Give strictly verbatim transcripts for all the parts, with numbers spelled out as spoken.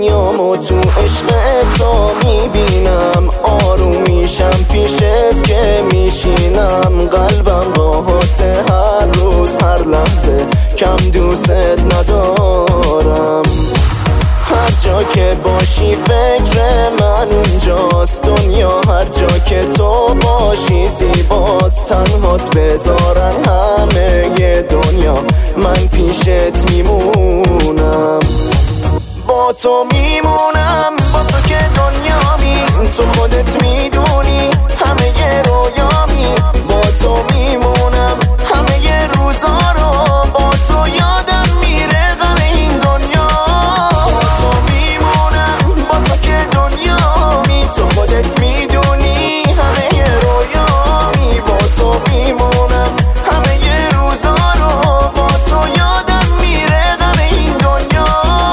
دنیامو تو عشق تو میبینم، آروم میشم پیشت که میشینم، قلبم راحت هر روز هر لحظه، کم دوست ندارم. هر جا که باشی فکر من اونجاست، دنیا هر جا که تو باشی زیباست. تنهات بذارن همه ی دنیا، من پیشت میمونم، با تو میمونم، با تو که دنیامی، تو خودت میدونی همه ی رویامی. با تو میمونم همه ی روزا رو، با تو یادم میره غم این دنیا. با تو میمونم، با تو که دنیامی، تو خودت میدونی همه ی رویامی. با تو میمونم همه ی روزا رو، با تو یادم میره غم این دنیا.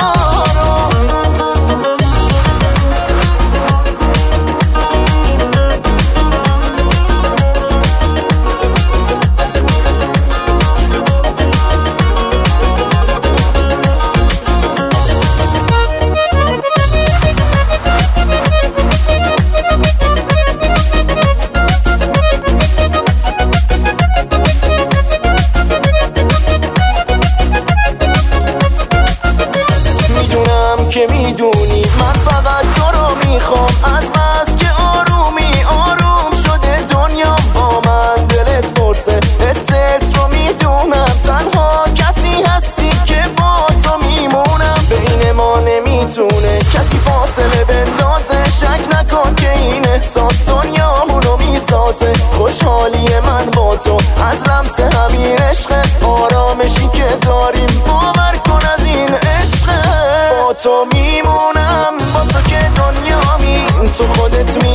که میدونی من فقط تو رو میخوام، از بس که آرومی آروم شده دنیا با من. دلت پرسه حست رو میدونم، تنها کسی هستی که با تو میمونم. بین ما نمیتونه کسی فاصله بندازه، شک نکن که این احساس دنیامونو میسازه. خوشحالی من با تو از لمس همین عشق، آرامشی که داریم باور کن از این عشق. با تو میمونم، با تو که دنیامی، تو خودت می